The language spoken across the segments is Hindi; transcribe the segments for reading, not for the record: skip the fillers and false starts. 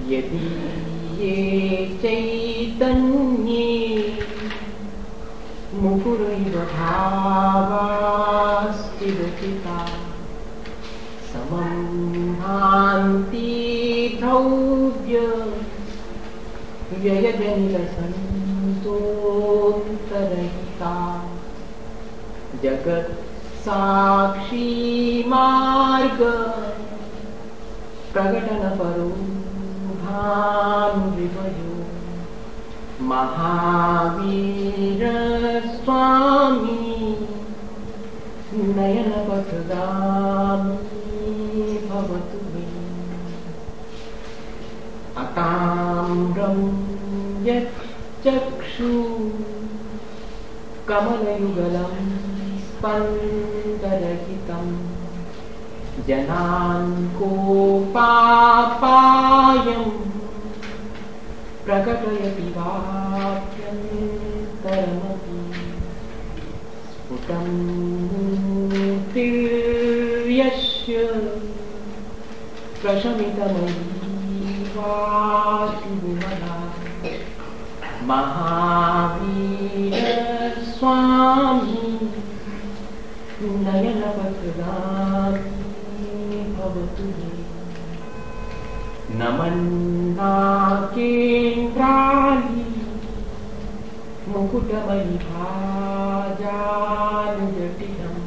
यदि ये चैतन्ये मुहुरैव भावास्तिरचिता समं भान्ति द्रव्य व्ययजनितसन्तोऽन्तरहिता जगत् साक्षी मार्ग प्रकटनपरो भानुरिवयो महावीर स्वामी नयनपथगामी भवतु मे अताम्रं यच्चक्षु कमलयुगलं स्पन्दरहितं जनान्कोपापायं प्रकटयति वाप्यन्तरमपि स्फुटं मूर्तिर्यस्य प्रशमितमयी वाति विमला महावीर स्वामी नयनपथगामी भवतु मे नमन्नाकेन्द्राणि मुकुटमणिभाजानुजटिलं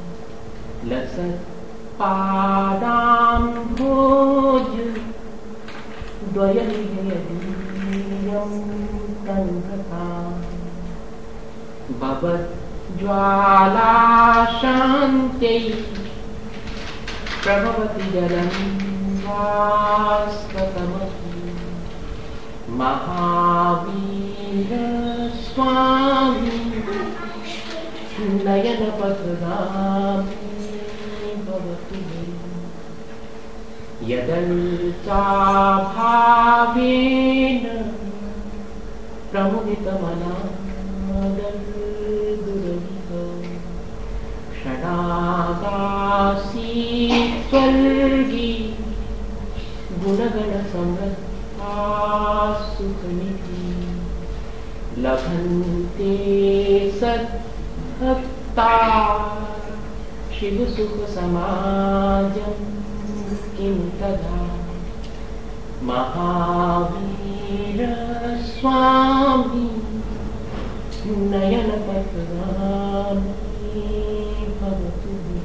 लसत्पादाम्भोज द्वयनिलयदीयं कण्ठताम् भवज्ज्वालाशान्त्यै प्रभवति जलं वास्वतमपि महावीर स्वामी नयनपथगामी भवतु मे यदल्पाभावेन प्रमुदितमनादुरहित क्षणादासीत् स्वर्गी गुणगणसमृद्धा सुखनिधि लभन्ते सद्भक्ता शिवसुखसमाजं किं तदा महावीर स्वामी नयनपथगामी भवतु मे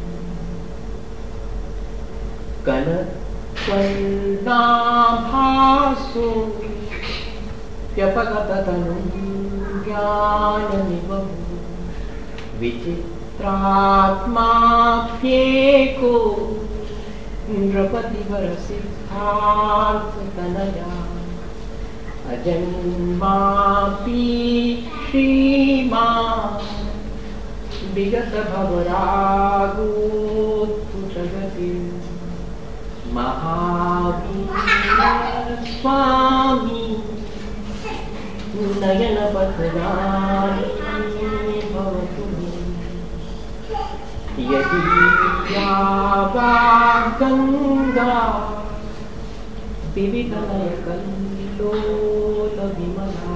कनत्वर्णाभासो व्यपगततनुं ज्ञाननिबभूव विचित्रात्माप्येको नृपतिवरसिद्धार्थतनया अजन्मापि श्रीमान् विगतभवरागोत्पुटगतिः महावीर स्वामी नयनपथगामी भवतु मे यदि या वा गङ्गा विविधनयकल्लोलविमला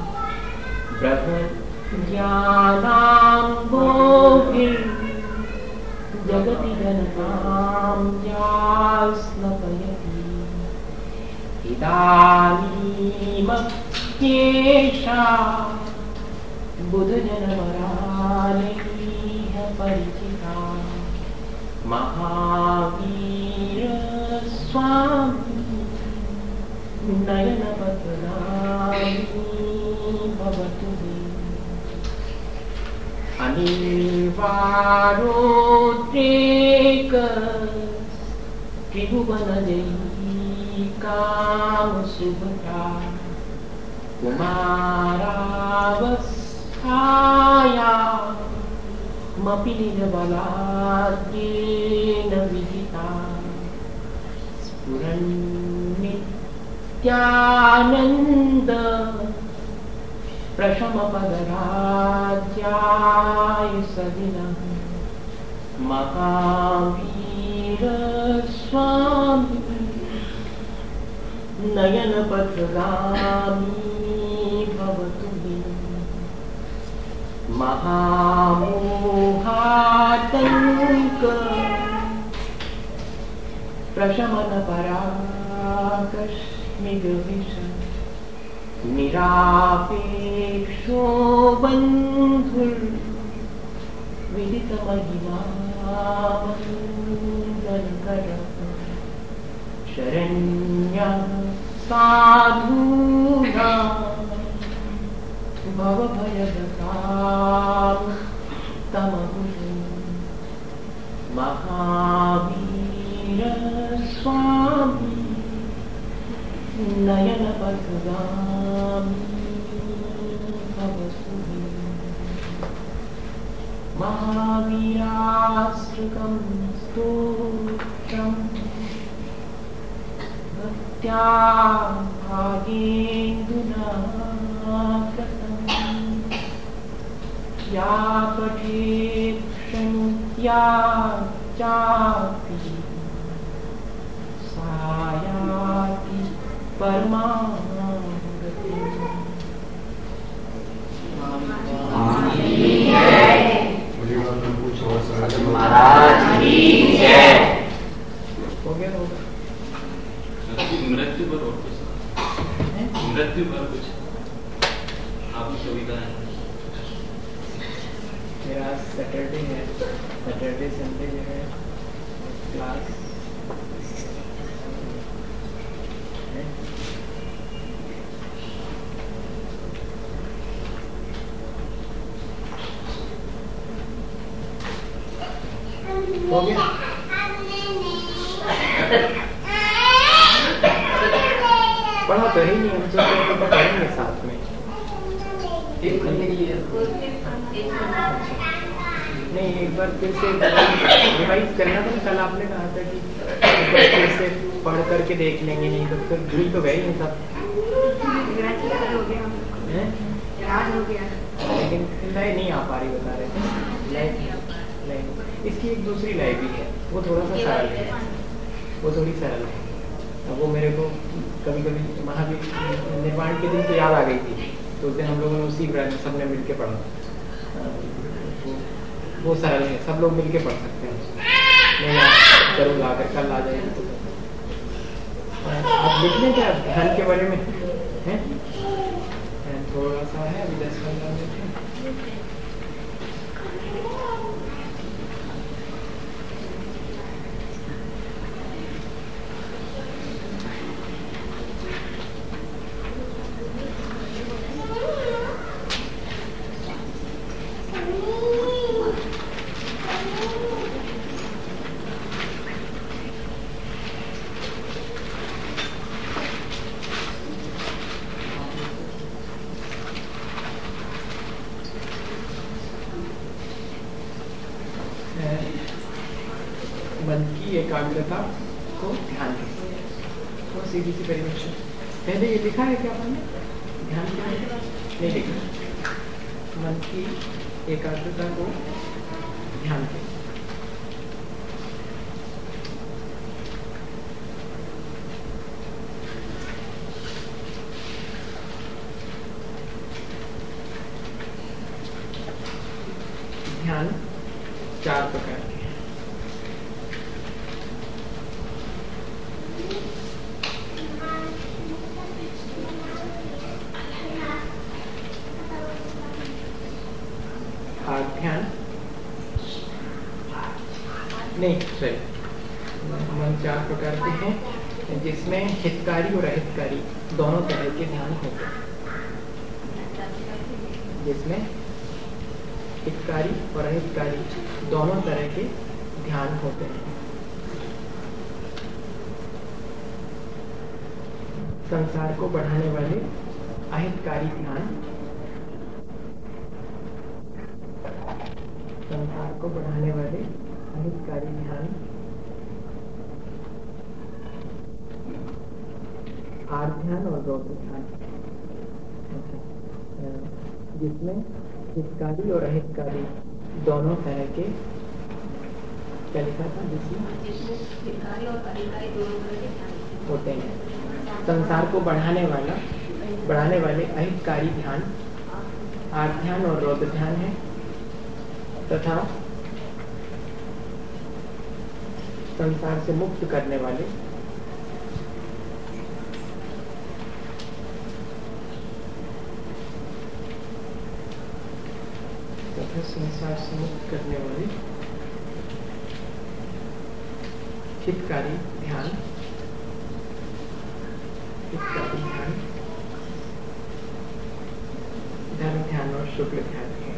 बृहज्ज्ञानाम्भोभिर्जगति जनतां या स्नपयति इदानीमप्येषा बुधजनवरालैः परिचिता महावीर स्वामी नयनपथगामी भवतु मे अनिर्वाणोद्रेक त्रिभुवनजयी कामसुभद्रा कुमारावस्थायामपि निजबलाद्येन विजिता स्फुरन्नित्यानन्द प्रशमपदराज्याय सदिनः महावीर स्वामी नयन पथगामी भवतु मे महामोहातंक प्रशमन पराकस्मिगविष निरापेक्षो बंधुर विदित महिमा मंगलकर शरण्य साधुना भवभयदतां तमगुरु महावीर स्वामी नयन पथगामी भवतु मे महावीराश्रितं स्तोत्रम् भक्त्या भागेन्दुना कृतं या पठेत् शृणुया चापि सा याति परमां गतिम्। महाराज की जय। हो गया मृत्यु पर और कुछ मृत्यु पर कुछ आप सभी का मेरा सैटरडे है, सैटरडे संडे जो है क्लास है। हो गया पढ़ा तो ही नहीं, हम सोच पढ़ेंगे साथ में। नहीं एक बार फिर से रिवाइज करना था। कल आपने कहा था कि फिर से पढ़ करके देख लेंगे, नहीं तो फिर भूल तो गए ही सब। लेकिन लाइव नहीं आ पा रही, बता रहे थे लाइव। इसकी एक दूसरी लाइव भी है, वो थोड़ा सा सरल है, वो थोड़ी सरल है। वो मेरे को कभी कभी महावीर निर्वाण के दिन तो याद आ गई थी, तो उस दिन हम लोगों ने उसी ब्रांच सबने मिलके पढ़ा। वो सरल है, सब लोग मिलके पढ़ सकते हैं। मैं जरूर आकर कल आ जाएगी तो आप लिख लें क्या ध्यान के बारे में है? थोड़ा सा है, अभी 10-15 मिनट है। मन की एकाग्रता को ध्यान दें, वो सीधी सी परिभाषा। पहले ये लिखा है क्या आपने? ध्यान नहीं लिखा। मन की एकाग्रता को ध्यान दें। ध्यान 4 प्रकार के। ध्यान नहीं सही, मन 4 प्रकार के हैं, जिसमें हितकारी और अहितकारी दोनों तरह के ध्यान होते हैं। जिसमें हितकारी और अहितकारी दोनों तरह के ध्यान होते हैं। संसार को बढ़ाने वाले अहितकारी ध्यान, संसार को बढ़ाने वाले अहितकारी ध्यान आर्त ध्यान और रौद्र ध्यान, जिसमें हितकारी और अहितकारी दोनों तरह के क्या लिखा था, जिसमें हितकारी और अहितकारी दोनों तरह के ध्यान होते हैं। संसार को बढ़ाने वाले अहितकारी ध्यान आर्त ध्यान और रौद्र ध्यान है, तथा संसार से मुक्त करने वाले हितकारी ध्यान धर्म ध्यान और शुक्ल ध्यान है।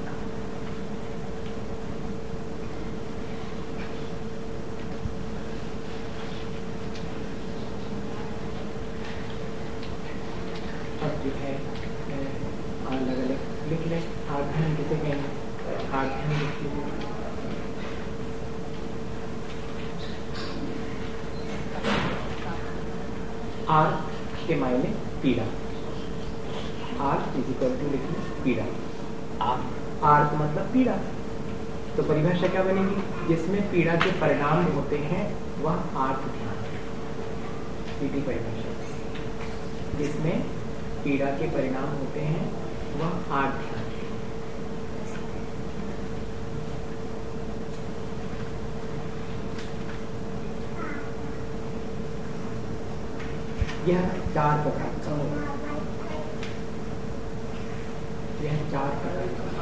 अब जो है अलग अलग लिख लें। आर्त ध्यान किसे कहेंगे? आर्त ध्यान लिख लीजिए। आर्त के मायने पीड़ा। आर्त इज इक्वल टू लिखिए पीड़ा। आर्त मतलब पीड़ा। तो परिभाषा क्या बनेगी? जिसमें पीड़ा के परिणाम होते हैं वह आर्त ध्यान। सीधी परिभाषा, जिसमें पीड़ा के परिणाम होते हैं वह आर्त ध्यान। यह चार प्रकार का होगा। यह चार प्रकार का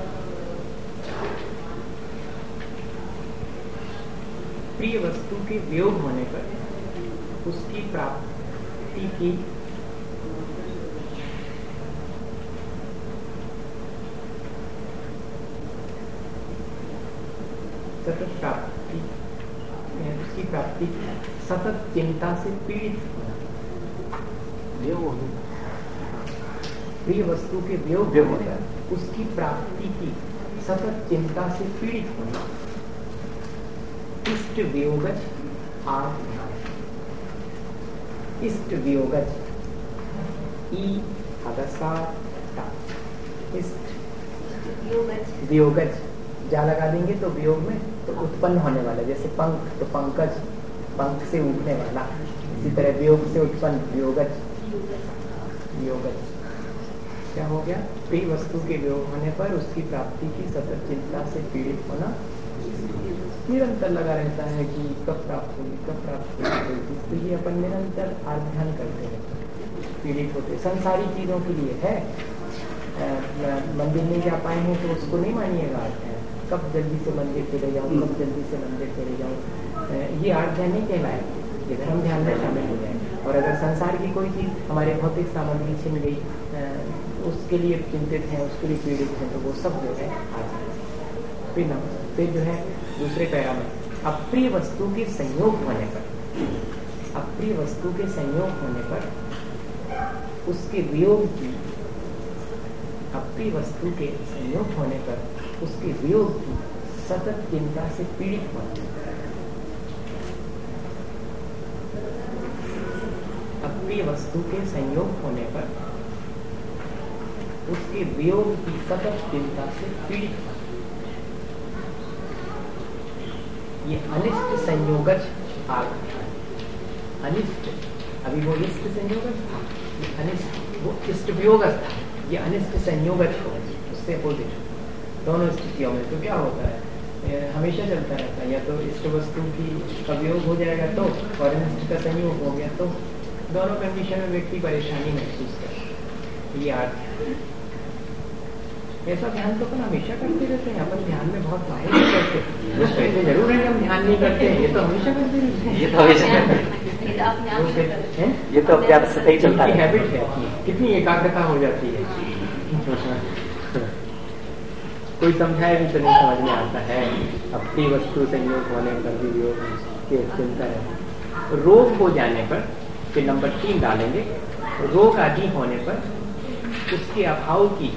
प्रिय वस्तु के वियोग होने पर उसकी प्राप्ति की सतत प्राप्ति, उसकी प्राप्ति सतत चिंता से पीड़ित होना। प्रिय वस्तु के वियोग होने पर उसकी प्राप्ति की सतत चिंता से पीड़ित होना इष्ट वियोगज आर्त ध्यान। इष्ट वियोगज ई अगसा इष्ट वियोगज जा लगा देंगे तो वियोग में तो उत्पन्न होने वाला, जैसे पंख तो पंकज, पंख से उठने वाला, इसी तरह वियोग से उत्पन्न वियोगज। वियोगज क्या हो गया? प्रिय वस्तु के वियोग होने पर उसकी प्राप्ति की सतत चिंता से पीड़ित होना। निरंतर लगा रहता है कि कब प्राप्त होगी, कब प्राप्त होगी, इसके लिए अपन निरंतर आर्त ध्यान करते हैं, पीड़ित होते। संसारी चीजों के लिए है, मंदिर नहीं जा पाए हैं तो उसको नहीं मानिएगा आर्त ध्यान। कब जल्दी से मंदिर चले जाऊँ, कब जल्दी से मंदिर चले जाऊँ, ये आर्त ध्यान नहीं कहलाए, ये धर्म ध्यान में शामिल हो जाए। और अगर संसार की कोई चीज हमारे भौतिक सामग्री छिन गई, उसके लिए चिंतित हैं, उसके लिए पीड़ित हैं, तो वो सब जो है आर्त ध्यान। फिर जो है दूसरे पैरा में अप्रिय वस्तु के संयोग होने पर, अप्रिय वस्तु के संयोग होने पर उसके वियोग की, अप्रिय वस्तु के संयोग होने पर उसके वियोग की सतत चिंता से पीड़ित होना। अप्रिय वस्तु के संयोग होने पर उसके वियोग की सतत चिंता से पीड़ित होना, ये अनिष्ट संयोगज आर्त ध्यान। अनिष्ट, अभी वो इष्ट संयोगज था, ये अनिष्ट, वो इष्ट वियोगज था, ये अनिष्ट संयोगज हो, उससे अपोजिट। दोनों स्थितियों में तो क्या होता है, हमेशा चलता रहता है, या तो इष्ट वस्तु की का वियोग हो जाएगा तो, और अनिष्ट का संयोग हो गया तो, दोनों कंडीशन में व्यक्ति परेशानी महसूस करे। ये आर्त ध्यान। ऐसा ध्यान तो अपन हमेशा करते रहते हैं, अपन ध्यान में बहुत माहिर नहीं करते, तो कहते जरूर है कि हम ध्यान नहीं करते हैं, ये तो हमेशा करते रहते हैं। ये तो हमेशा ये तो अपने आप से ही चलता है, हैबिट है अपनी, कितनी एकाग्रता हो जाती है। कोई समझाए भी तो नहीं समझ में आता है। अपनी वस्तु संयोग होने पर भी योग के चिंता है। रोग हो जाने पर, फिर नंबर 3 डालेंगे, रोग आदि होने पर उसके अभाव की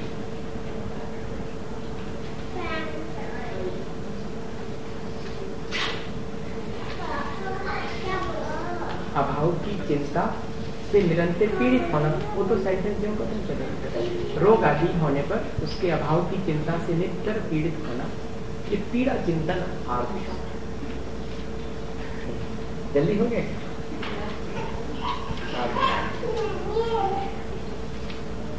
चिंता से निरंतर पीड़ित होना। वो तो सेंटेंस जो खत्म चलेगा। रोग आदि होने पर उसके अभाव की चिंता से निरंतर पीड़ित होना, ये पीड़ा चिंतन आर्त ध्यान। जल्दी हो गए?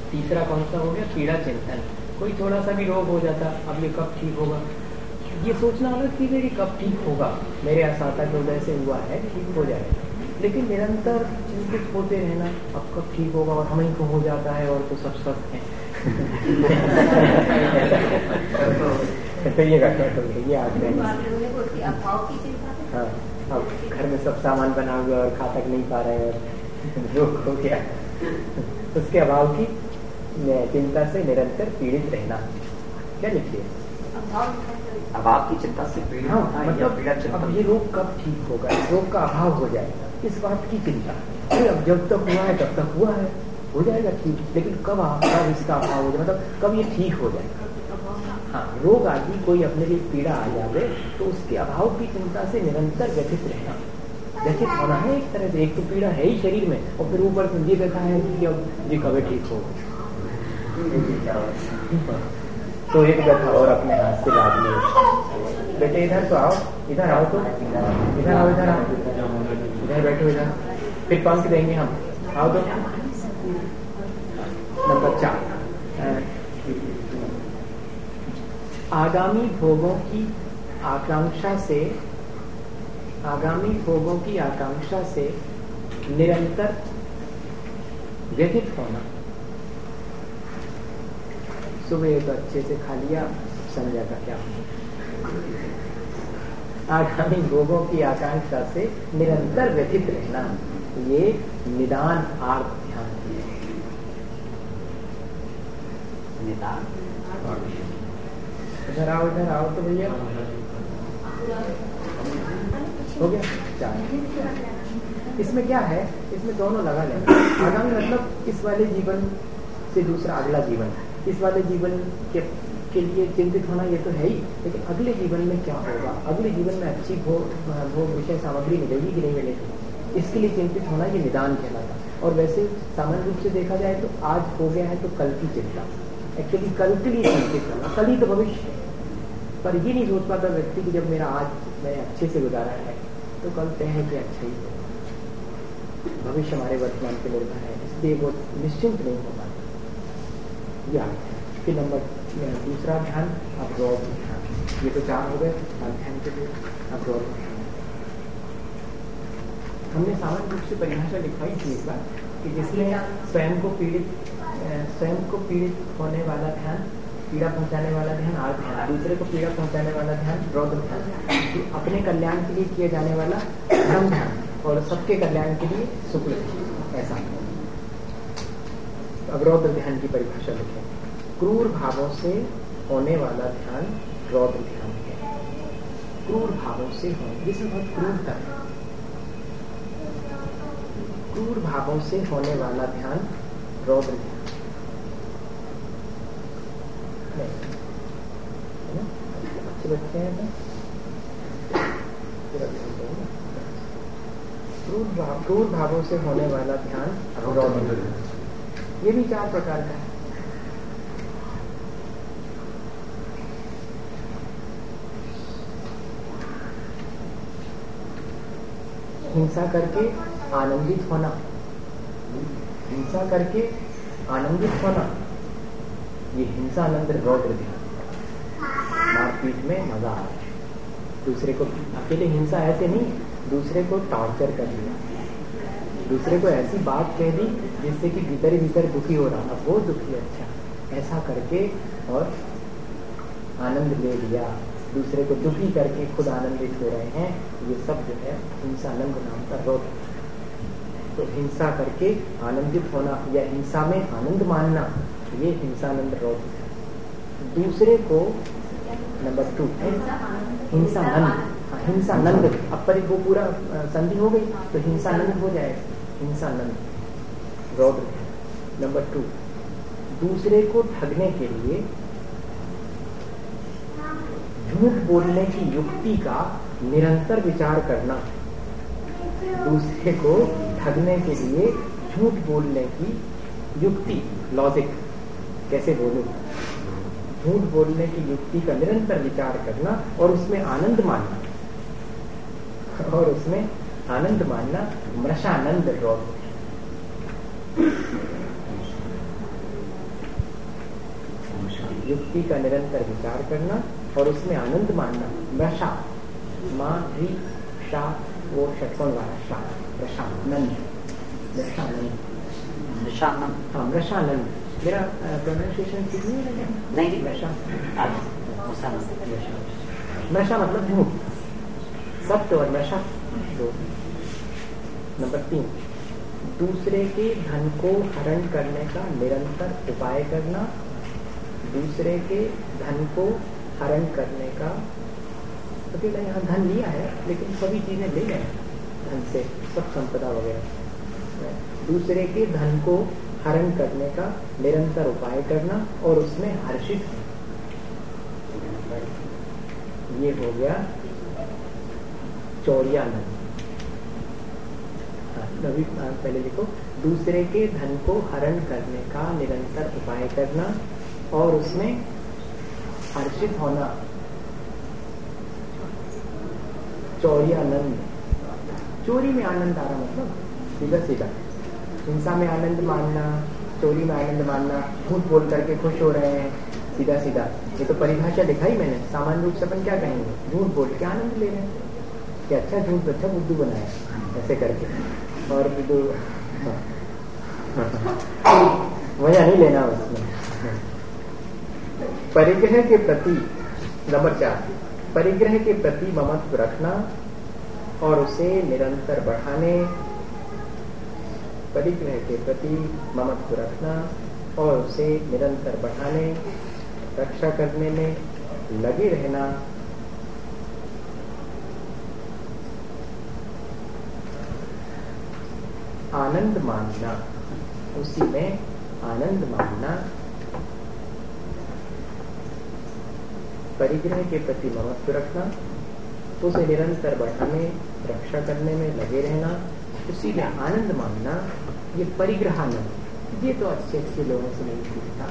तीसरा कौन सा हो गया? पीड़ा चिंतन। कोई थोड़ा सा भी रोग हो जाता, अब ये कब ठीक होगा, ये सोचना अलग चीज है कि कब ठीक होगा, मेरे आसाता की वजह से हुआ है, ठीक हो जाएगा। लेकिन निरंतर चिंतित होते रहना, अब कब ठीक होगा, और हमें को हो जाता है और तो सब स्वस्थ है। तो ये हाँ, अब घर में सब सामान बना हुआ और खा तक नहीं पा रहे और रोग हो गया, उसके अभाव की चिंता से निरंतर पीड़ित रहना। क्या लिखिए? अभाव की चिंता से पीड़ित होना, मतलब अब ये रोग कब ठीक होगा, इस रोग का अभाव हो जाएगा, इस बात की चिंता। अब जब तक हुआ है तब तक हुआ है, हो जाएगा ठीक, लेकिन कब इसका अभाव हो जाए, मतलब कब ये ठीक हो जाएगा। हाँ, रोग आदि कोई अपने लिए पीड़ा आ जाए तो उसके अभाव की चिंता से निरंतर व्यथित रहना। व्यथित होना है एक तरह से, एक तो पीड़ा है ही शरीर में, और फिर ऊपर से ये देखा है कि अब ये कभी ठीक होगा। तो एक व्यथा और अपने हाथ से लाद ली। बेटे इधर तो आओ, इधर आओ, तो इधर आओ, इधर आओ, इधर बैठो, इधर फिर पंख देंगे हम, आओ। तो नंबर 4, आगामी भोगों की आकांक्षा से निरंतर व्यथित होना। सुबह तो अच्छे से खा लिया, संध्या का क्या? आगामी भोगों की आकांक्षा से निरंतर व्यथित रहना, ये निदान आर्त ध्यान है। निदान इधर आओ तो भैया, हो गया 4। इसमें क्या है, इसमें दोनों लगा लेना। आगामी मतलब इस वाले जीवन से दूसरा अगला जीवन, इस वाले जीवन के लिए चिंतित होना ये तो है ही, लेकिन अगले जीवन में क्या होगा, अगले जीवन में अच्छी भोग विषय सामग्री मिलेगी कि नहीं मिलेगी, इसके लिए चिंतित होना ये निदान कहलाता। और वैसे सामान्य रूप से देखा जाए तो आज हो गया है तो कल की चिंता, एक्चुअली कल के लिए चिंतित करना, कल ही तो भविष्य है। पर ये नहीं सोच पाता व्यक्ति कि जब मेरा आज मैंने अच्छे से गुजारा है तो कल तय है कि अच्छा ही हो। भविष्य हमारे वर्तमान पे निर्भर है, इसलिए वो निश्चिंत नहीं हो पाता। यह फिर नंबर दूसरा ध्यान, अवरोध ध्यान। ये तो 4 हो गए ध्यान के लिए। अवरोध ध्यान हमने सामान्य रूप से परिभाषा लिखवाई थी इस बार कि जिसमें स्वयं को पीड़ित होने वाला ध्यान, पीड़ा पहुंचाने वाला ध्यान आर्त ध्यान, दूसरे को पीड़ा पहुंचाने वाला ध्यान रौद्र ध्यान, अपने कल्याण के लिए किए जाने वाला ब्रह्म ध्यान, और सबके कल्याण के लिए शुक्ल ध्यान। ऐसा अब रौद्र ध्यान की परिभाषा लिखें। क्रूर भावों से होने वाला ध्यान रौद्र ध्यान है। क्रूर भावों से होने, जिसमें बहुत क्रूरता है, क्रूर भावों से होने वाला ध्यान रौद्र ध्यान है ना? अच्छे बच्चे हैं क्रूर भावों से होने वाला ध्यान रौद्र। ये भी 4 प्रकार का है। हिंसा करके आनंदित होना, हिंसा करके आनंदित होना, ये हिंसानंद रौद्र ध्यान। मारपीट में मजा आ रहा है, दूसरे को अकेले हिंसा ऐसे नहीं, दूसरे को टॉर्चर कर दिया, दूसरे को ऐसी बात कह दी जिससे कि भीतर ही भीतर दुखी हो रहा, अब वो दुखी, अच्छा ऐसा करके और आनंद ले लिया, दूसरे को दुखी करके खुद आनंदित हो रहे हैं, ये सब जो है हिंसानंद नाम का रौद्र। तो हिंसा करके आनंदित होना या हिंसा में आनंद मानना, ये हिंसानंद रौद्र है। दूसरे को नंबर 2 हिंसानंद, हिंसानंद, अब पर वो पूरा संधि हो गई तो हिंसानंद हो जाएगा, हिंसानंद रौद्र है। नंबर 2 दूसरे को ठगने के लिए झूठ बोलने की युक्ति का निरंतर विचार करना, दूसरे को ठगने के लिए झूठ बोलने की युक्ति, लॉजिक, कैसे बोलूं, झूठ बोलने की युक्ति का निरंतर विचार करना और उसमें आनंद मानना, और उसमें आनंद मानना मृषानंद रौद्र। युक्ति का निरंतर विचार करना और उसमें आनंद मानना। मृषा, माँ री शा, वो षटकोण वाला शा, रसानंद, रसानंद, निशानंद। हाँ रसानंद। मेरा प्रोनाउंसिएशन ठीक नहीं है क्या? नहीं, रसा, नशा मतलब झूठ, सत्य और नशा दो। नंबर 3, दूसरे के धन को हरण करने का निरंतर उपाय करना। दूसरे के धन को हरण करने का, तो क्या यहाँ धन लिया है लेकिन सभी चीजें ले गए धन से, सब संपदा वगैरह। दूसरे के धन को हरण करने का निरंतर उपाय करना और उसमें हर्षित, ये हो गया चौर्यानंद। अभी पहले लिखो, दूसरे के धन को हरण करने का निरंतर उपाय करना और उसमें हर्षित होना, चौर्यानंद। चोरी में आनंद आ रहा, मतलब सीधा सीधा हिंसा में आनंद मानना, चोरी में आनंद मानना, झूठ बोल करके खुश हो रहे हैं, सीधा सीधा। ये तो परिभाषा दिखाई मैंने। सामान्य रूप से अपन क्या कहेंगे? झूठ बोल के आनंद ले रहे हैं कि अच्छा झूठ, अच्छा बुद्धू बनाया ऐसे करके, और मजा नहीं लेना उसमें। परिग्रह के प्रति, नंबर 4, परिग्रह के प्रति ममत्व रखना और उसे निरंतर बढ़ाने। परिग्रह के प्रति ममत्व रखना और उसे निरंतर बढ़ाने, रक्षा करने में लगे रहना। आनंद मानना, उसी में आनंद मानना। परिग्रह के प्रति ममत्व रखना, उसे निरंतर बढ़ाने, रक्षा करने में लगे रहना, उसी में आनंद मानना। ये परिग्रहानंद, ये तो अच्छे अच्छे लोगों से नहीं सीखता।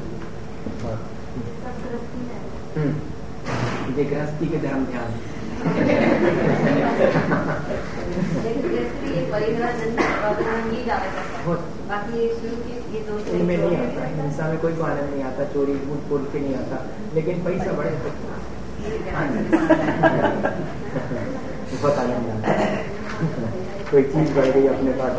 ये गृहस्थी के धर्म ध्यान। इनमें नहीं आता, हिंसा में कोई को आनंद नहीं आता, चोरी झूठ बोल के नहीं आता, लेकिन पैसा बढ़े बहुत आनंद आता है। कोई चीज बढ़ गई अपने पास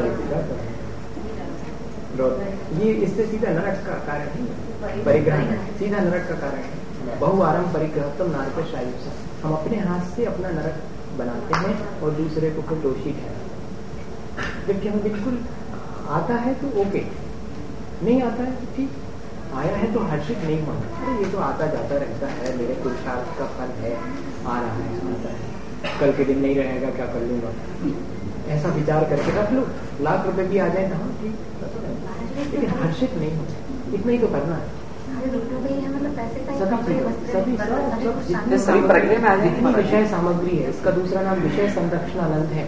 ये इससे सीधा नरक का कारण है। परिग्रह सीधा नरक का कारण है। बहुआरम परिग्रहत्म नारक शायुष। हम अपने हाथ से अपना नरक बनाते हैं और दूसरे को फिर दोषी ठहराते। जबकि हमें बिल्कुल आता है तो ओके, नहीं आता है तो ठीक, आया है तो हर्षित नहीं होना। अरे ये तो आता जाता रहता है, मेरे पुरुषार्थ का फल है, आ रहा है, आता है, कल के दिन नहीं रहेगा, क्या कर लूंगा, ऐसा विचार करके रख लो। लाख रुपए भी आ जाए तो हाँ ठीक, लेकिन हर्षित नहीं होना, इतना ही तो करना है। सभी प्रक्रिया में जितनी विषय सामग्री है, इसका दूसरा नाम विषय संरक्षणानंद है।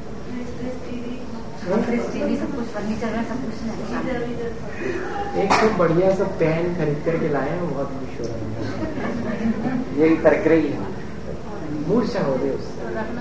एक तो बढ़िया सा पेन खरीद करके लाए हैं, बहुत खुश हो रहे हैं। यही प्रक्रिया है, मूर्छा हो गई उससे।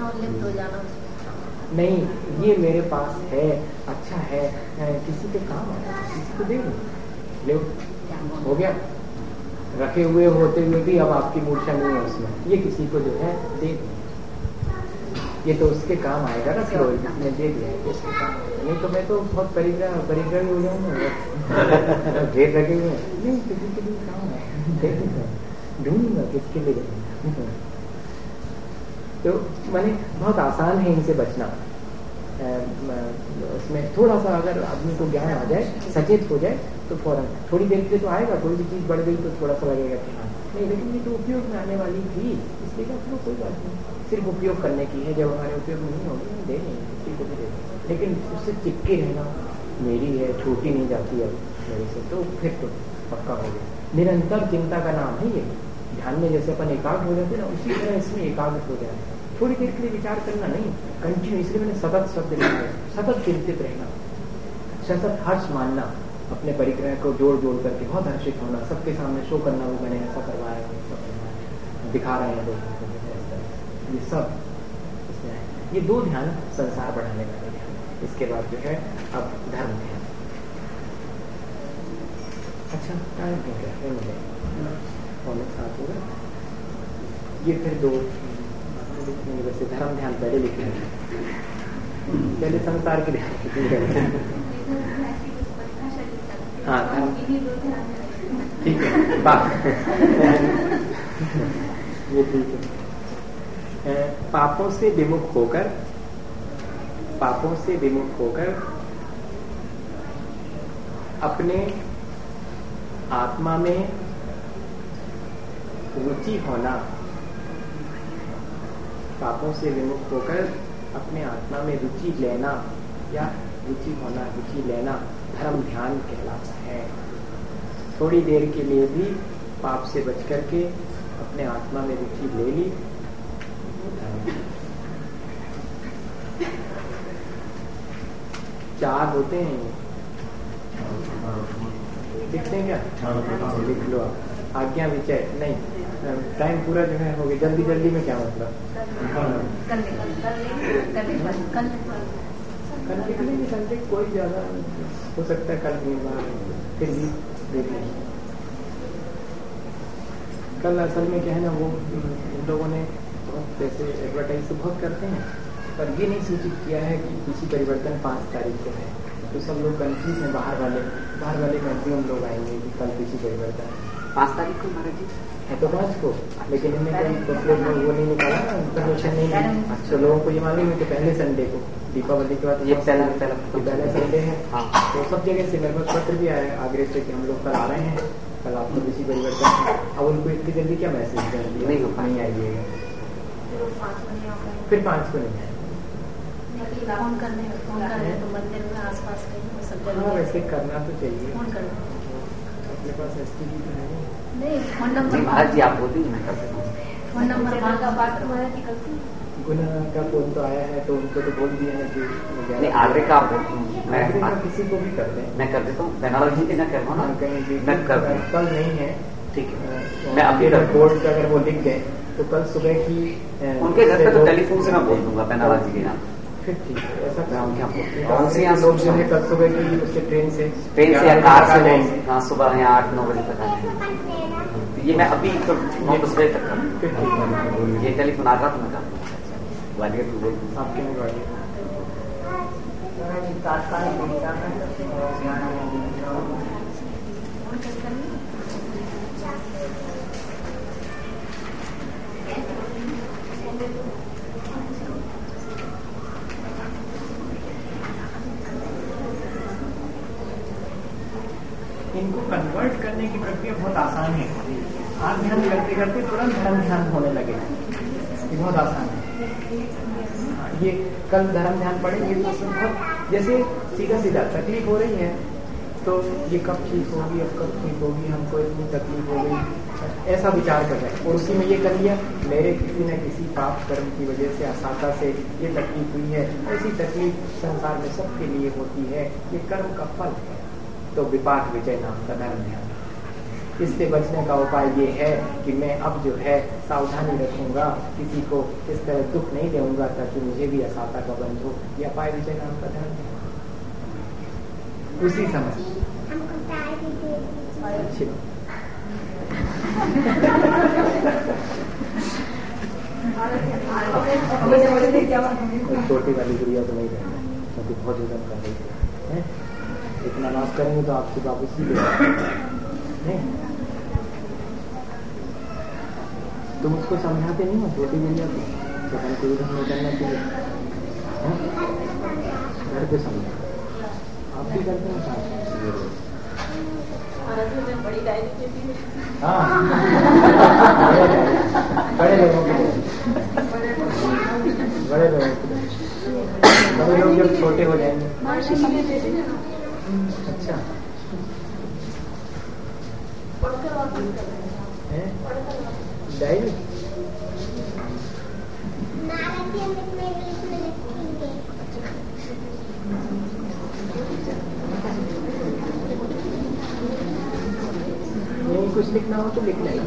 नहीं, ये मेरे पास है, अच्छा है, किसी के काम आया, किसी को दे लो, हो गया। रखे हुए होते हुए भी अब आपकी मूर्छा नहीं है उसमें, ये किसी को जो है दे, ये तो उसके काम आएगा ना, फिर इसने दे दिया उसके काम। नहीं तो मैं तो बहुत परिग्रह हो जाऊंगा, ढेर लगे हुए नहीं, किसी के लिए काम है, ढूंढूंगा किसके लिए। तो माने बहुत आसान है इनसे बचना। उसमें थोड़ा सा अगर आदमी को ज्ञान आ जाए, सचेत हो जाए, तो फौरन थोड़ी देर के लिए तो आएगा, कोई भी चीज बढ़ गई तो थोड़ा सा लगेगा कि हाँ नहीं, लेकिन ये तो उपयोग में आने वाली थी, इसलिए तो कोई बात नहीं, सिर्फ उपयोग करने की है। जब हमारे उपयोग में नहीं होगी दे नहीं, किसी को भी दे, लेकिन उससे चिपके रहना, मेरी है, छोटी नहीं जाती अब मेरे से, तो फिर तो पक्का हो गया। निरंतर चिंता का नाम है ये। ध्यान में जैसे अपन एकाग्र हो जाते ना, उसी तरह इसमें एकाग्र हो जाए। थोड़ी देर के लिए विचार करना नहीं, कंटिन्यू, इसलिए मैंने सतत शब्द लिखा है, सतत चिंतित रहना, सतत हर्ष मानना, अपने परिग्रह को जोड़ जोड़ करके बहुत हर्षित होना, सबके सामने शो करना, वो मैंने ऐसा करवाया, दिखा रहे हैं लोग, ये सब इसमें है। ये 2 ध्यान संसार बढ़ाने वाले ध्यान। इसके बाद जो है अब धर्म ध्यान। अच्छा, अच्छा टाइम हो गया है मुझे पौने 7 होगा। ये फिर 2 लिखेंगे, वैसे धर्म ध्यान पहले लिखेंगे, पहले संसार के ध्यान। हाँ ठीक है बात ये ठीक है। पापों से विमुख होकर अपने आत्मा में रुचि होना, पापों से विमुख होकर अपने आत्मा में रुचि लेना या रुचि होना, रुचि लेना धर्म ध्यान कहलाता है। थोड़ी देर के लिए भी पाप से बच करके अपने आत्मा में रुचि ले ली, चार होते हैं, लिखते हैं क्या? लिख लो आप। आज्ञा विचय नहीं, टाइम पूरा जो है हो गया। जल्दी जल्दी में क्या मतलब? कल निकलेंगे संडे, कोई ज्यादा हो सकता है कल फिर भी देख लेंगे। कल असल में क्या है ना, वो इन लोगों ने जैसे एडवर्टाइज तो बहुत करते हैं, पर ये नहीं सूचित किया है कि कृषि परिवर्तन 5 तारीख को है। तो सब लोग कंफ्यूज हैं, बाहर वाले मैक्सिमम लोग आएंगे कि कल कृषि परिवर्तन 5 तारीख को महाराज जी है तो 5 को, लेकिन इन्हें कोई वो नहीं निकाला ना, इन्फॉर्मेशन नहीं। तो लोगों को ये मालूम है कि पहले संडे को, दीपावली के बाद ये पहला संडे है। हाँ। तो सब जगह से मेरे पास पत्र भी आया आगरे से कि हम लोग कल आ रहे हैं, कल आपको कृषि परिवर्तन। अब उनको इतनी जल्दी क्या मैसेज कर दिया, नहीं आइएगा, फिर 5 को नहीं आएगा। फोन करने तो मंदिर में आसपास सब जगह वैसे करना तो चाहिए, फोन करना अपने पास STD तो है नहीं। फोन नंबर महाराज जी आप बोल दीजिए, मैं कर देता हूँ। फोन नंबर का बात तुम्हारा निकलती गुना का फोन तो आया है, तो उनको तो बोल दिया है कि नहीं आगरे का मैं किसी को भी कर दें, मैं कर देता हूँ। बेनारस जी के ना कर ना कहीं मैं कर दूँ, कल नहीं है ठीक है। मैं अभी बोर्ड का अगर वो लिख गए तो कल सुबह की उनके घर पे तो टेलीफोन से मैं बोल दूंगा बेनारस जी के नाम। फिर ठीक है, ऐसा कौन से यहाँ लोग जो है कल सुबह की उससे ट्रेन से या कार से जाएंगे। हाँ सुबह यहाँ 8-9 बजे तक आ जाएंगे। ये मैं अभी तो 9-10 बजे तक करूँ। ये टेलीफोन आ रहा तो मैं कर दूँगा, ग्वालियर भी बोल दूँगा आपके में ग्वालियर। इनको कन्वर्ट करने की प्रक्रिया बहुत आसान है। आप ध्यान करते करते तुरंत धर्म ध्यान होने लगे, ये बहुत आसान है। ये कल धर्म ध्यान पढ़ेंगे तो बहुत जैसे सीधा सीधा तकलीफ हो रही है तो ये कब ठीक होगी, अब कब ठीक होगी, हमको इतनी तकलीफ हो गई, ऐसा विचार कर रहे हैं। और उसी में ये कर लिया मेरे किसी न किसी पाप कर्म की वजह से असाता से ये तकलीफ हुई है। ऐसी तकलीफ संसार में सबके लिए होती है, ये कर्म का फल है। तो विपाक विजय नाम का धर्म ध्यान, इससे बचने का उपाय ये है कि मैं अब जो है सावधानी रखूंगा, किसी को इस तरह दुख नहीं दूंगा ताकि मुझे भी असाता का बंध हो। यह उपाय विजय नाम का धर्म ध्यान उसी समय अच्छी छोटी वाली गुड़िया तो नहीं रहना क्योंकि बहुत वजन कर रही है। इतना नाश करेंगे तो आपसे वापस ही नहीं। तुम उसको समझाते नहीं हो छोटी गुड़िया को, तो हमको उधर नहीं करना चाहिए, घर पे समझो। आप भी करते हैं हाँ बड़े लोगों के लिए, बड़े लोगों के लिए, बड़े लोग जब छोटे हो जाएंगे। अच्छा डायरी नहीं, कुछ लिखना हो तो लिख लेना।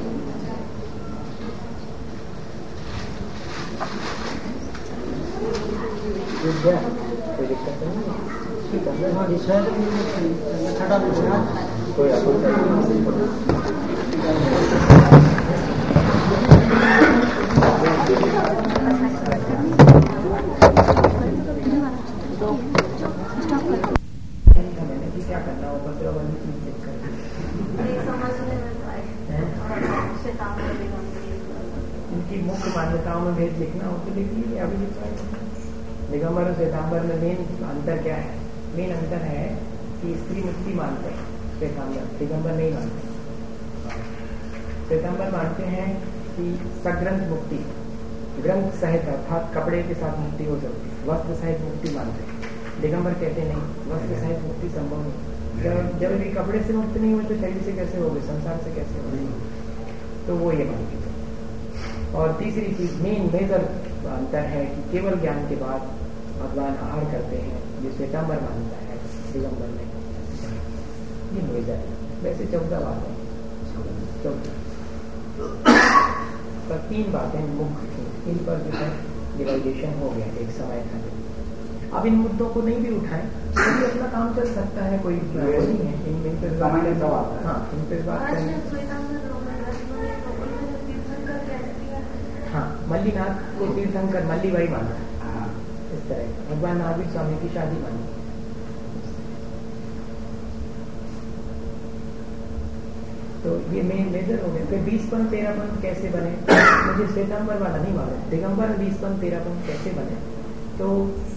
कोई दिक्कत नहीं है, क्या करना होगा तो इनकी मुख्य मान्यताओं में भेद लिखना हो तो लिख लीजिए, अभी लिखवाए। दिगंबर और श्वेतांबर में मेन अंतर क्या है? मेन अंतर है कि स्त्री मुक्ति मानते हैं श्वेतांबर, दिगंबर नहीं मानते। श्वेतांबर मानते हैं कि सग्रंथ मुक्ति, ग्रंथ सहित अर्थात कपड़े के साथ मुक्ति हो सकती है, वस्त्र सहित मुक्ति मानते हैं। दिगंबर कहते नहीं, वस्त्र सहित मुक्ति संभव नहीं। जब भी कपड़े से मुक्त नहीं हुए तो शरीर से कैसे होगे, संसार से कैसे होगे? तो वो ये मानते हैं। और तीसरी चीज मेन मेजर अंतर है कि केवल ज्ञान के बाद भगवान आहार करते हैं, जो श्वेतांबर मानता है, दिगंबर में ये मेजर है। वैसे 14 बातें, 14 पर 3 बातें मुख्य थी, इन पर जो है डिवाइडेशन हो गया एक समय था। अब इन मुद्दों को नहीं भी उठाएं तो भी अपना काम चल सकता है, कोई नहीं है इन पे बात। हाँ, इन पे बात करें। हाँ, मल्लीनाथ को तीर्थंकर मल्ली भाई माना इस तरह। भगवान नारायण स्वामी की शादी मानी। तो ये मेन मेजर हो गए। फिर 20 13 कैसे बने? मुझे श्वेतांबर वाला नहीं मालूम, दिगंबर 20 13 कैसे बने? तो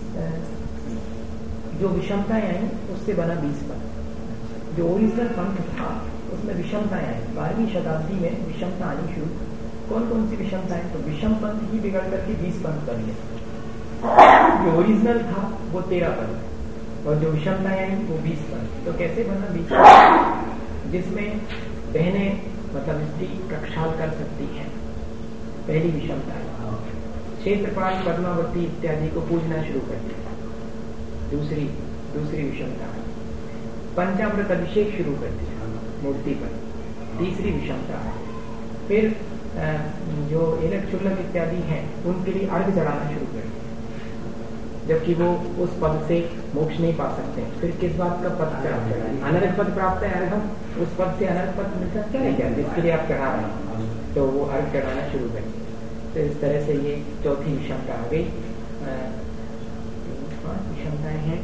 जो विषमताएं आई उससे बना 20 पंथ। जो ओरिजिनल पंथ था उसमें विषमताएं आई। 12वीं शताब्दी में विषमता आनी शुरू। कौन कौन सी विषमताएं? तो विषम पंथ ही बिगड़ करके 20 पंथ बन गए। जो ओरिजिनल था वो 13 पंथ और जो विषमताएं आई वो 20 पंथ। तो कैसे बना 20 पंथ? जिसमें बहनें मतलब स्त्री प्रक्षाल कर सकती है, पहली विषमता है। क्षेत्रपाल पद्मावती इत्यादि को पूजना शुरू कर दिया, दूसरी विषमता है। पंचामृत अभिषेक शुरू कर दिया मूर्ति पर, तीसरी विषमता है। फिर जो एलक चुल्लक इत्यादि हैं उनके लिए अर्घ चढ़ाना शुरू कर दिया, जबकि वो उस पद से मोक्ष नहीं पा सकते। फिर किस बात का पद प्राप्त है? अनर्घ पद प्राप्त है। अर्घम, उस पद से अनर्घ पद मिलता क्या है क्या, जिसके लिए आप चढ़ा रहे हैं, तो वो अर्घ चढ़ाना शुरू कर दिया। तो इस तरह से ये चौथी विषमता आ गई। 5 विषमताएं हैं।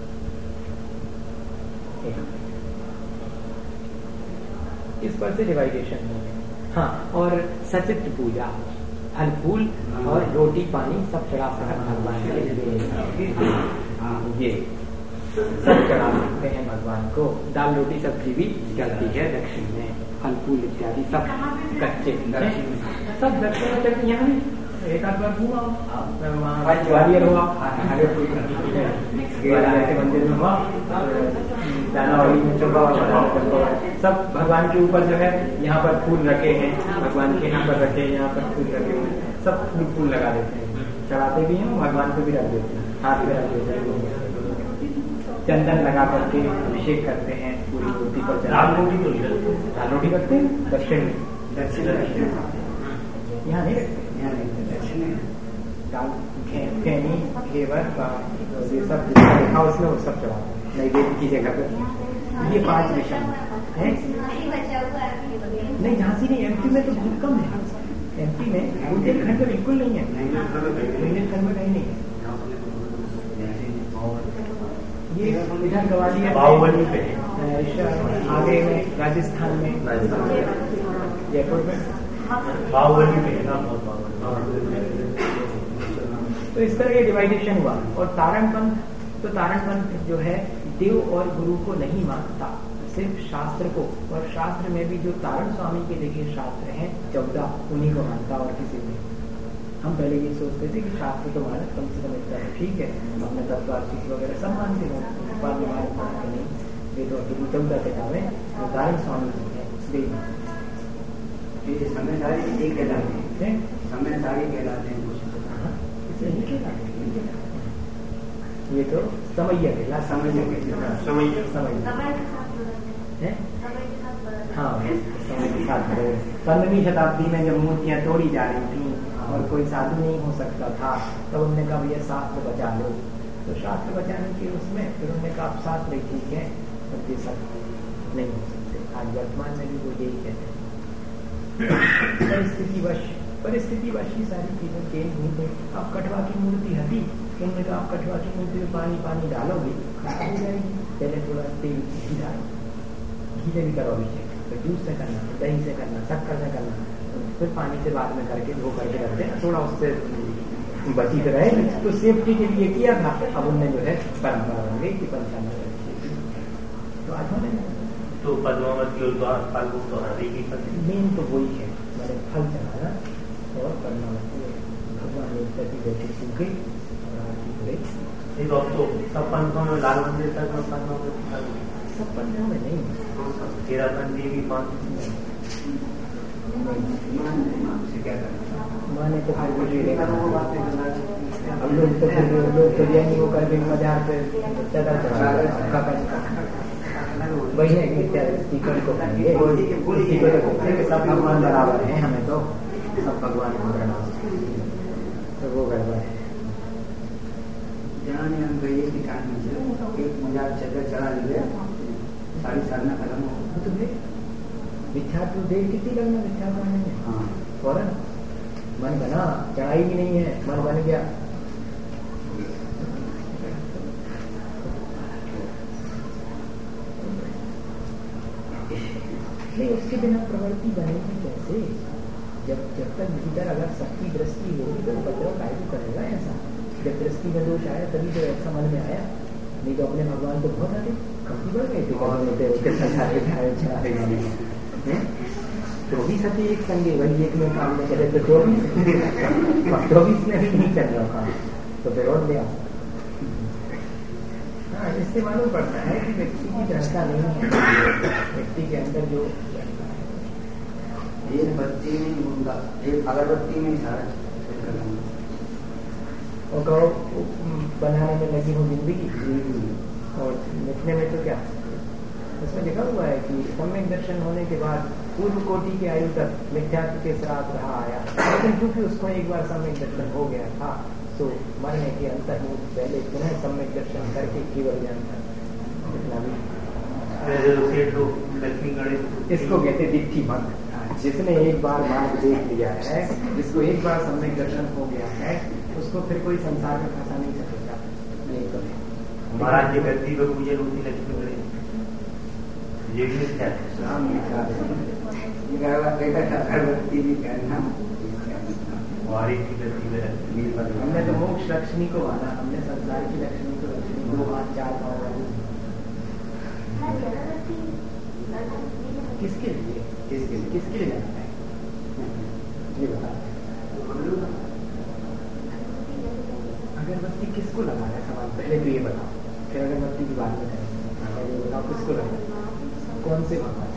इस पर से डिवाइडेशन हो गया। हाँ, और सचित्र पूजा, फल फूल और रोटी पानी सब चढ़ा सकते भगवान के लिए, ये सब चढ़ा सकते हैं भगवान को। दाल रोटी सब्जी भी चलती है दक्षिण में, फल फूल इत्यादि सब कच्चे सब दक्षिण में चलती। यहाँ एक आध बार घूमा ग्वालियर हुआ, मंदिर में हुआ, दानावाड़ी में चौका, सब भगवान के ऊपर जो है यहाँ पर फूल रखे हैं, भगवान के यहाँ पर रखे, यहाँ पर फूल रखे हुए, सब फूल लगा देते हैं, चढ़ाते भी हैं, भगवान को भी रख देते हैं, हाथ में रख देते हैं, चंदन लगा करके अभिषेक करते हैं पूरी मूर्ति पर। दाल रोटी करते हैं दक्षिण में, यहाँ नहीं रखते, दाल खैनी घेवर ये सब लिखा उसमें वो सब चढ़ा नैवेद्य की जगह पर। ये 5 विषम है। नहीं, झांसी नहीं, एमपी में तो बहुत कम है। एमपी में बुंदेलखंड में बिल्कुल नहीं है, बुंदेलखंड में कहीं नहीं है। ये इधर ग्वालियर पे, आगे में राजस्थान में, जयपुर में बाहुबली पे। तो इस तरह ये डिवाइडेशन हुआ। और तारण पंथ जो है देव और गुरु को नहीं मानता, सिर्फ शास्त्र को। और शास्त्र में भी जो तारण स्वामी के लिखे शास्त्र हैं 14, उन्हीं को मानता और किसी नहीं। हम पहले ये सोचते थे कि शास्त्र तो मानत कम से कम इतना है, ठीक है, अपने तत्वार्थिक वगैरह सब मानते हो, नहीं ये तो अकेली 14 किताबें जो तारण स्वामी की है समय सारी कहलाते हैं, समय सारी कहलाते हैं। ये तो समैया कहला, समय हाँ, समय के साथ 15वीं शताब्दी में जब मूर्तियां तोड़ी जा रही थी और कोई साधु नहीं हो सकता था, तब उन्होंने कहा भैया शास्त्र बचा लो, तो शास्त्र बचाने की उसमें फिर उन्होंने कहा आप साथ रहे ठीक है, पर ये सब नहीं हो सकते। आज वर्तमान में भी वो यही कहते हैं, परिस्थितिवश ही सारी चीजें चेंज हुई थी। अब कटवा की मूर्ति हटी, उन्होंने कहा आप कटवा की मूर्ति में पानी डालोगे खराब हो जाएगी, पहले थोड़ा तेल घी डालो, घी से भी करो अभिषेक, तो जूस से करना, तो दही से करना, शक्कर से करना, फिर पानी से बाद में करके वो करके रखते हैं, थोड़ा उससे बची तो रहे। तो सेफ्टी के लिए किया था। अब उनने जो है परंपरा बन गई कि पंचांग तो आज होने तो पद्मावती और द्वार फल तो हर एक ही मेन तो वही है, मैंने फल चढ़ाना और पद्मावती भगवान एक प्रति बैठे सूखे और आरती करे। तो सब पंथों में लाल मंदिर तक सब पंथों में नहीं, तेरा पंथ भी पंथ माने तो फिर भी हम लोग तो जैनी वो करके मजार पे चदर चढ़ा वही है स्पीकर को सब भगवान बराबर है, हमें तो सब भगवान को करना, तो वो गड़बड़ है। जहाँ हम गए एक मजार चदर चढ़ा लिया, सारी साधना खत्म हो तुम्हें विख्यात देर कितनी लगना विख्यात बनने में। हाँ फौरन मन बना, चढ़ाई भी नहीं है, मन बन गया। नहीं उसके बिना प्रवृत्ति बनेगी कैसे? जब तक भीतर अगर शक्ति दृष्टि होगी तो उपद्रव काय को करेगा ऐसा। जब दृष्टि में दोष आया तभी तो ऐसा मन में आया, नहीं तो अपने भगवान तो बहुत आगे कभी बढ़ गए थे। 24 सती एक संगे वही एक में काम में चले तो 24 में भी नहीं चल रहा काम, तो फिर और लिया। हाँ इससे मालूम पड़ता है कि व्यक्ति की दृष्टा नहीं है, व्यक्ति के अंदर जो एक बत्ती में मुंगा, एक अगरबत्ती में सारा और कहो बनाने में लगी हो जिंदगी और लिखने में तो क्या उसमें लिखा हुआ है कि सम्यक दर्शन होने के बाद पूर्व कोटि के आयु तक मिथ्यात्व के साथ रहा आया, लेकिन क्योंकि उसको एक बार सम्यक दर्शन हो गया था तो मरने के अंतर पहले पुनः सम्यक दर्शन करके केवल जानता इतना भी। इसको कहते दिट्ठी मत, जिसने एक बार मार्ग देख लिया है, जिसको एक बार सम्यक दर्शन हो गया है, उसको फिर कोई संसार में फंसा नहीं सकेगा। नहीं तो महाराज जी गद्दी पे पूजन होती लक्ष्मी गणेश ये भी क्या अगरबत्ती भी करना, हमने तो मोक्ष लक्ष्मी को माना, हमने संसार की लक्ष्मी को लक्ष्मी 2 हाथ 4 पाँव वाली। किसके लिए लगाता है ये बता। अगरबत्ती किसको लगा है सवाल पहले तो ये बताओ, फिर अगरबत्ती की बात में करें। ये बताओ किसको लगा, कौन से भगवान?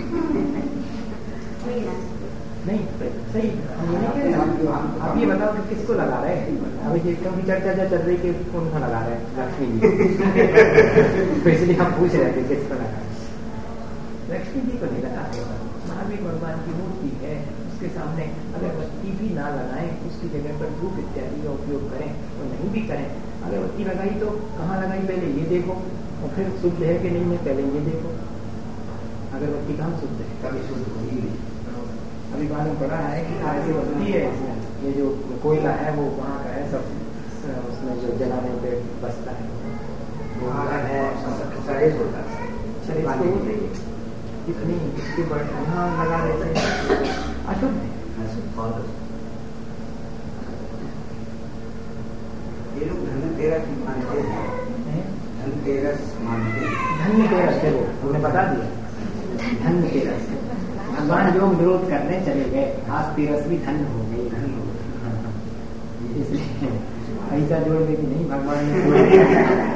नहीं सही आप ये बताओ कि किसको लगा रहे हैं। अभी ये क्योंकि चर्चा जो चल रही कि कौन सा लगा रहे हैं, लक्ष्मी जी तो इसलिए हम पूछ रहे थे किसको लगा रहे। लक्ष्मी जी को नहीं लगा रहे, महावीर भगवान की मूर्ति है, उसके सामने अगरबत्ती भी ना लगाएं, उसकी जगह पर धूप इत्यादि का उपयोग करें और नहीं भी करें। अगरबत्ती लगाई तो कहाँ लगाई पहले ये देखो, और फिर शुद्ध है कि नहीं है पहले ये देखो। अगरबत्ती कहाँ शुद्ध है, कभी शुद्ध होगी नहीं। अभी मालूम पड़ा है कि ऐसी बत्ती है इसमें, ये जो कोयला है वो वहाँ का है, सब उसमें जो जलाने पे बचता है वो है शरीर होता है, शरीर को होते ही इतनी इसके बड़े यहाँ लगा देते अशुद्ध है। ये लोग धनतेरस मानते हैं, धनतेरस मानते हैं। धनतेरस है वो हमने बता दिया, धनतेरस भगवान योग विरोध करने चले गए, आज तेरस भी धन हो गई, इसलिए ऐसा जोड़ दे कि नहीं भगवान ने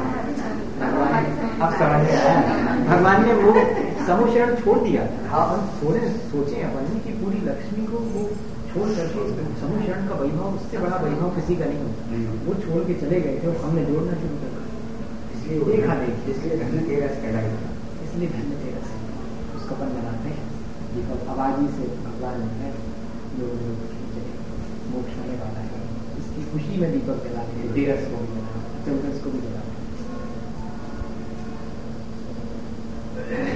अब समझ में आया, भगवान ने वो समुशरण छोड़ दिया। अपन थोड़े सोचे अपन की पूरी लक्ष्मी को वो छोड़ करके समुशरण का वैभव, उससे बड़ा वैभव किसी का नहीं होता, वो छोड़ के चले गए थे और हमने जोड़ना शुरू कर दिया। इसलिए देखा नहीं, इसलिए धनतेरस कहलाएगा, इसलिए धनतेरस उसको अपन बनाते हैं। आवाजी से भगवान है जो मोक्ष होने वाला है। इसकी खुशी में दीपक जलाते हैं, तेरस को भी जलाते हैं, 14 को भी जलाते हैं।